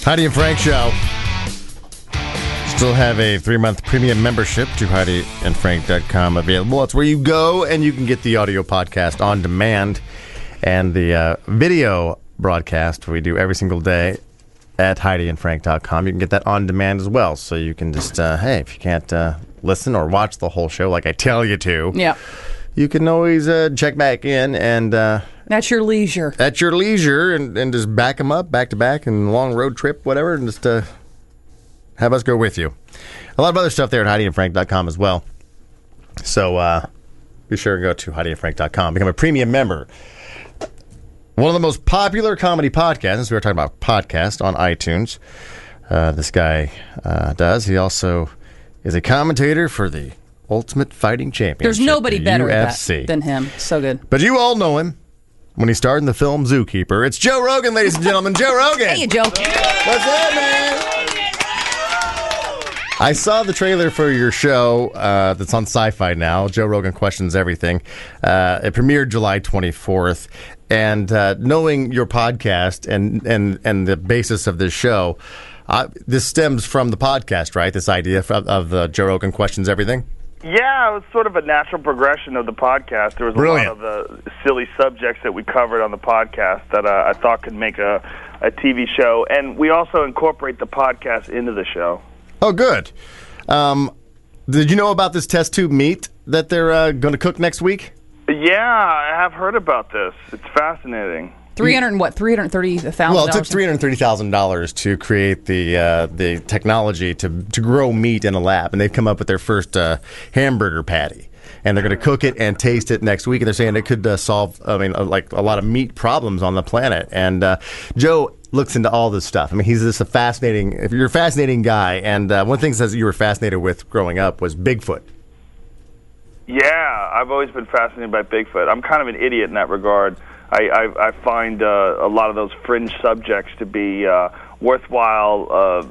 Heidi and Frank Show. Still have a 3-month premium membership to HeidiandFrank.com available. That's where you go and you can get the audio podcast on demand and the video broadcast we do every single day at HeidiandFrank.com. You can get that on demand as well. So you can just, hey, if you can't listen or watch the whole show like I tell you to, you can always check back in and... At your leisure. At your leisure, and just back them up, back to back, and long road trip, whatever, and just have us go with you. A lot of other stuff there at HeidiandFrank.com as well. So be sure to go to HeidiandFrank.com. Become a premium member. One of the most popular comedy podcasts, since we were talking about podcasts on iTunes, this guy does. He also is a commentator for the Ultimate Fighting Championship. There's nobody better UFC. at that than him. So good. But you all know him. When he starred in the film Zookeeper, it's Joe Rogan, ladies and gentlemen. Joe Rogan. Hey, Joe. What's up, man? I saw the trailer for your show that's on Sci-Fi now. Joe Rogan Questions Everything. It premiered July 24th. And knowing your podcast and the basis of this show, this stems from the podcast, right? This idea of Joe Rogan Questions Everything? Yeah, it was sort of a natural progression of the podcast. There was a lot of the silly subjects that we covered on the podcast that I thought could make a TV show. And we also incorporate the podcast into the show. Oh, good. Did you know about this test tube meat that they're going to cook next week? Yeah, I have heard about this. It's fascinating. $330,000. Well, it took $330,000 to create the technology to grow meat in a lab, and they've come up with their first hamburger patty, and they're going to cook it and taste it next week. And they're saying it could solve, like a lot of meat problems on the planet. And Joe looks into all this stuff. I mean, he's just you're a fascinating guy. And one of the things that you were fascinated with growing up was Bigfoot. Yeah, I've always been fascinated by Bigfoot. I'm kind of an idiot in that regard. I find a lot of those fringe subjects to be worthwhile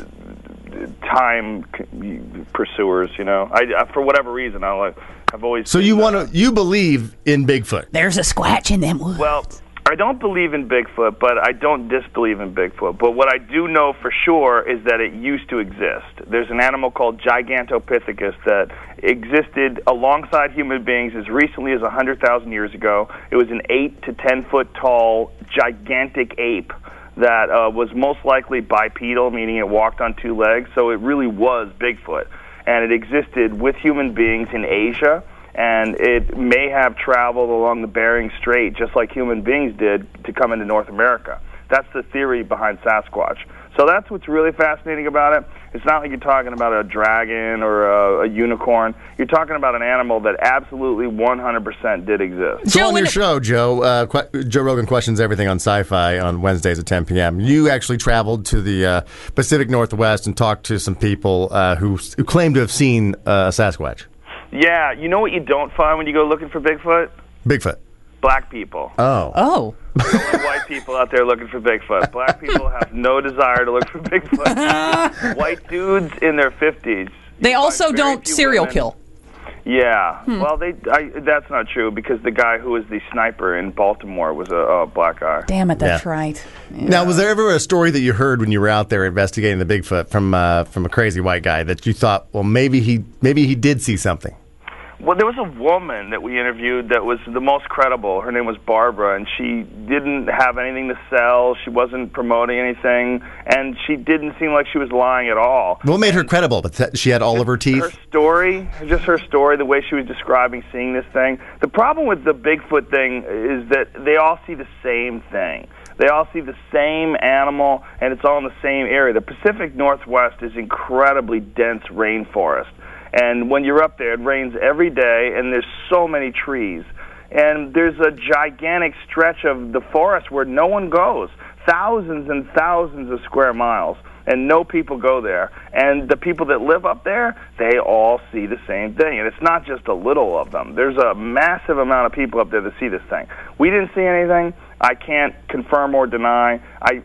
time pursuers. You know, I for whatever reason, I've always. So you believe in Bigfoot? There's a squatch in them woods. Well, I don't believe in Bigfoot, but I don't disbelieve in Bigfoot. But what I do know for sure is that it used to exist. There's an animal called Gigantopithecus that existed alongside human beings as recently as 100,000 years ago. It was an 8 to 10 foot tall gigantic ape that was most likely bipedal, meaning it walked on two legs. So it really was Bigfoot. And it existed with human beings in Asia. And it may have traveled along the Bering Strait just like human beings did to come into North America. That's the theory behind Sasquatch. So that's what's really fascinating about it. It's not like you're talking about a dragon or a unicorn. You're talking about an animal that absolutely 100% did exist. So on your show, Joe, Joe Rogan Questions Everything on Sci-Fi on Wednesdays at 10 p.m., you actually traveled to the Pacific Northwest and talked to some people who claim to have seen a Sasquatch. Yeah, you know what you don't find when you go looking for Bigfoot? Bigfoot. Black people. Oh. Only white people out there looking for Bigfoot. Black people have no desire to look for Bigfoot. White dudes in their 50s. They also don't serial kill. Yeah. Well, that's not true because the guy who was the sniper in Baltimore was a black guy. Damn it, that's right. Yeah. Now, was there ever a story that you heard when you were out there investigating the Bigfoot from a crazy white guy that you thought, well, maybe he did see something? Well, there was a woman that we interviewed that was the most credible. Her name was Barbara, and she didn't have anything to sell. She wasn't promoting anything, and she didn't seem like she was lying at all. What made her credible? But she had all of her teeth? Her story, the way she was describing seeing this thing. The problem with the Bigfoot thing is that they all see the same thing. They all see the same animal, and it's all in the same area. The Pacific Northwest is incredibly dense rainforest. And when you're up there, it rains every day, and there's so many trees. And there's a gigantic stretch of the forest where no one goes, thousands and thousands of square miles, and no people go there. And the people that live up there, they all see the same thing. And it's not just a little of them. There's a massive amount of people up there that see this thing. We didn't see anything. I can't confirm or deny.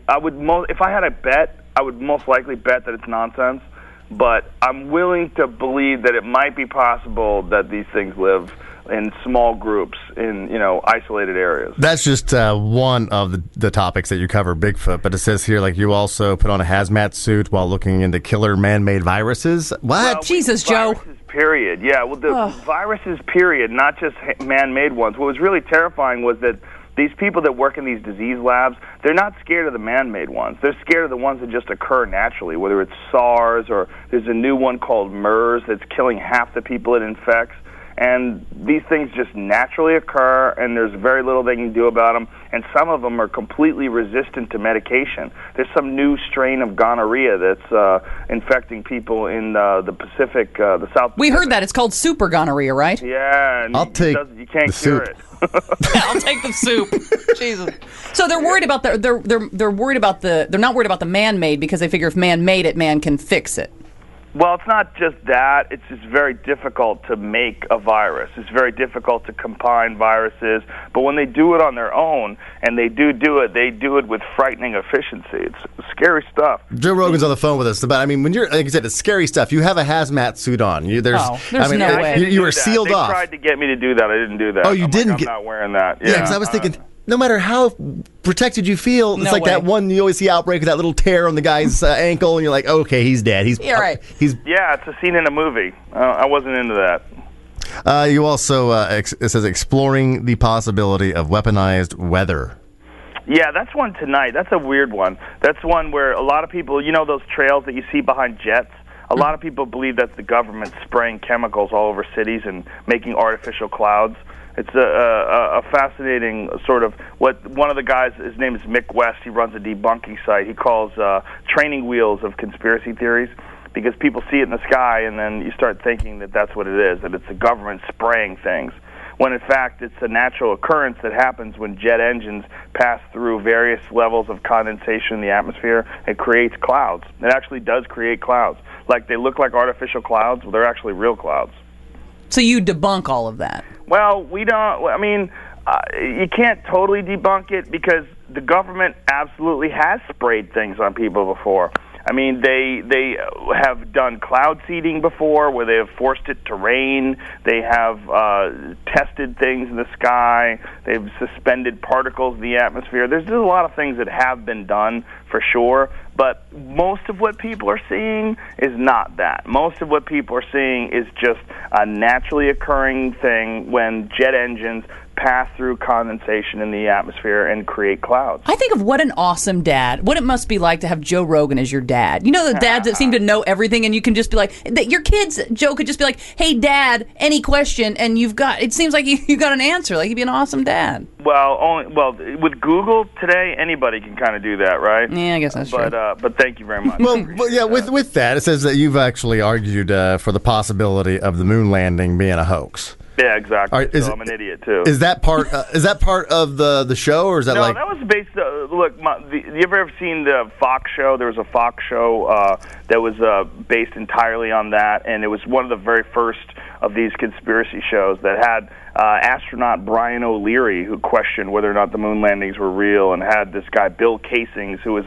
If I had a bet, I would most likely bet that it's nonsense. But I'm willing to believe that it might be possible that these things live in small groups in isolated areas. That's just one of the topics that you cover, Bigfoot. But it says here, like, you also put on a hazmat suit while looking into killer man-made viruses. What? Well, Jesus, Joe. Viruses, period. Yeah, well, the viruses, period, not just man-made ones. What was really terrifying was that these people that work in these disease labs, they're not scared of the man-made ones. They're scared of the ones that just occur naturally, whether it's SARS or there's a new one called MERS that's killing half the people it infects. And these things just naturally occur, and there's very little they can do about them. And some of them are completely resistant to medication. There's some new strain of gonorrhea that's infecting people in the Pacific, the South Pacific. We heard that. It's called super gonorrhea, right? Yeah. And I'll take you can't cure it. I'll take the soup. Jesus. So they're worried about they're worried about they're not worried about the man-made because they figure if man made it, man can fix it. Well, it's not just that. It's just very difficult to make a virus. It's very difficult to combine viruses. But when they do it on their own, and they do it, they do it with frightening efficiency. It's scary stuff. Joe Rogan's on the phone with us. But I mean, when you're, like I said, it's scary stuff. You have a hazmat suit on. There's no way. You were sealed off. They tried to get me to do that. I didn't do that. Oh, you didn't? I'm not wearing that. Yeah, because I was thinking, no matter how protected you feel, it's like that one you always see outbreak of that little tear on the guy's ankle, and you're like, okay, he's dead. Yeah, right. Yeah, it's a scene in a movie. I wasn't into that. You also, it says, exploring the possibility of weaponized weather. Yeah, that's one tonight. That's a weird one. That's one where a lot of people, those trails that you see behind jets? A lot of people believe that's the government spraying chemicals all over cities and making artificial clouds. It's a fascinating sort of what one of the guys, his name is Mick West, he runs a debunking site. He calls training wheels of conspiracy theories because people see it in the sky and then you start thinking that that's what it is, that it's the government spraying things. When in fact it's a natural occurrence that happens when jet engines pass through various levels of condensation in the atmosphere. It creates clouds. It actually does create clouds. Like they look like artificial clouds, well, they're actually real clouds. So you debunk all of that? Well, we don't. I mean, you can't totally debunk it because the government absolutely has sprayed things on people before. I mean, they have done cloud seeding before where they have forced it to rain. They have tested things in the sky. They've suspended particles in the atmosphere. There's just a lot of things that have been done for sure, but most of what people are seeing is not that. Most of what people are seeing is just a naturally occurring thing when jet engines pass through condensation in the atmosphere and create clouds. I think of what an awesome dad. What it must be like to have Joe Rogan as your dad. You know the dads that seem to know everything and you can just be like, your kids, Joe, could just be like, hey, Dad, any question, and it seems like you got an answer. Like, you'd be an awesome dad. Well, with Google today, anybody can kind of do that, right? Yeah, I guess that's true. But thank you very much. Well, yeah, with that, it says that you've actually argued for the possibility of the moon landing being a hoax. Yeah, exactly. Right, I'm an idiot too. Is that part? Is that part of the show, or is that no? like? That was based. Look, you ever seen the Fox show? There was a Fox show that was based entirely on that, and it was one of the very first of these conspiracy shows that had astronaut Brian O'Leary, who questioned whether or not the moon landings were real, and had this guy Bill Casings, who was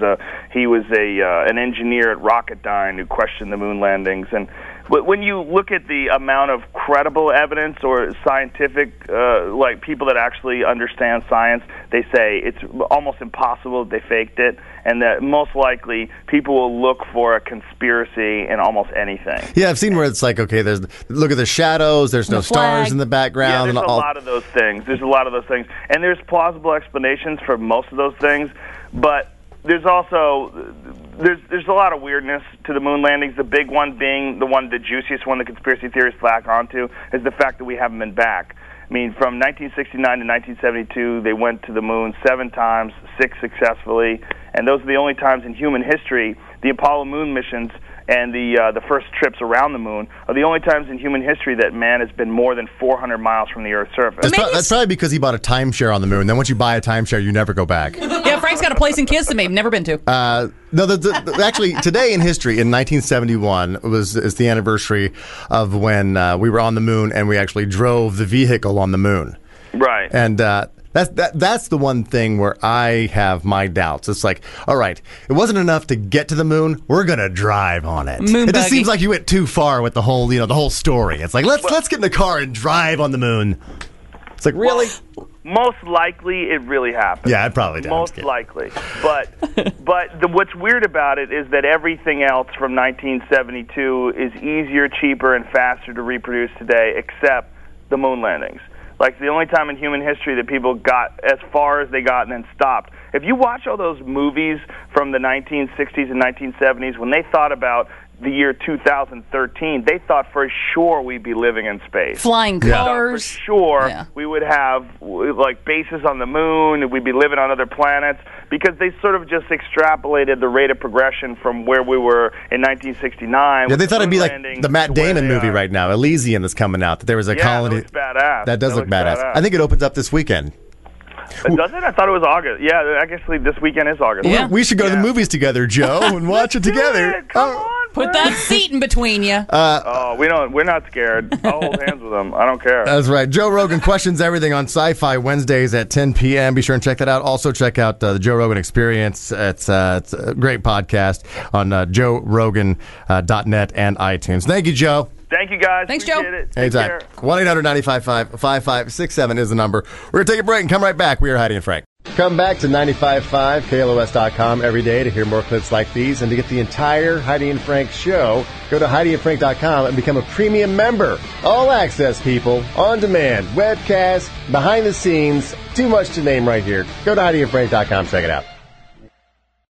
an engineer at Rocketdyne, who questioned the moon landings. And when you look at the amount of credible evidence or scientific, like people that actually understand science, they say it's almost impossible that they faked it, and that most likely people will look for a conspiracy in almost anything. Yeah, I've seen where it's like, okay, look at the shadows, there's no stars in the background. Yeah, there's a lot of those things. And there's plausible explanations for most of those things, but there's also there's a lot of weirdness to the moon landings. The big one being the juiciest one the conspiracy theorists back onto is the fact that we haven't been back. I mean, from 1969 to 1972, they went to the moon 7 times, 6 successfully, and those are the only times in human history. The Apollo moon missions and the first trips around the moon are the only times in human history that man has been more than 400 miles from the Earth's surface. That's probably because he bought a timeshare on the moon. Then once you buy a timeshare, you never go back. Yeah, Frank's got a place in Kissimmee. Never been to. No, actually, today in history, in 1971, is the anniversary of when we were on the moon and we actually drove the vehicle on the moon. Right. And That's the one thing where I have my doubts. It's like, all right, it wasn't enough to get to the moon. We're gonna drive on it. Moon It just buggy. seems like you went too far with the whole story. It's like let's get in the car and drive on the moon. It's like, really? Most likely, it really happened. Yeah, it probably does. Most likely, but what's weird about it is that everything else from 1972 is easier, cheaper, and faster to reproduce today, except the moon landings. Like, the only time in human history that people got as far as they got and then stopped. If you watch all those movies from the 1960s and 1970s, when they thought about the year 2013, they thought for sure we'd be living in space. Flying cars. For sure, we would have like bases on the moon, and we'd be living on other planets, because they sort of just extrapolated the rate of progression from where we were in 1969. Yeah, they thought it'd be like the Matt Damon movie right now, Elysium, that's coming out. That there was a colony. That looks badass. That does look badass. I think it opens up this weekend. Does it? I thought it was August. Yeah, I guess this weekend is August. Yeah. We should go to the movies together, Joe, and watch it together. Come on, Put that seat in between you. we're not scared. I'll hold hands with them. I don't care. That's right. Joe Rogan questions everything on Sci-Fi Wednesdays at 10 p.m. Be sure and check that out. Also, check out the Joe Rogan Experience. It's a great podcast on joerogan.net and iTunes. Thank you, Joe. Thank you, guys. Thanks, Appreciate Joe. it. Take Anytime. care. 1-800-955-5567 is the number. We're going to take a break and come right back. We are Heidi and Frank. Come back to 95.5 KLOS.com every day to hear more clips like these and to get the entire Heidi and Frank show. Go to HeidiandFrank.com and become a premium member. All access, people. On demand. Webcast. Behind the scenes. Too much to name right here. Go to HeidiandFrank.com. Check it out.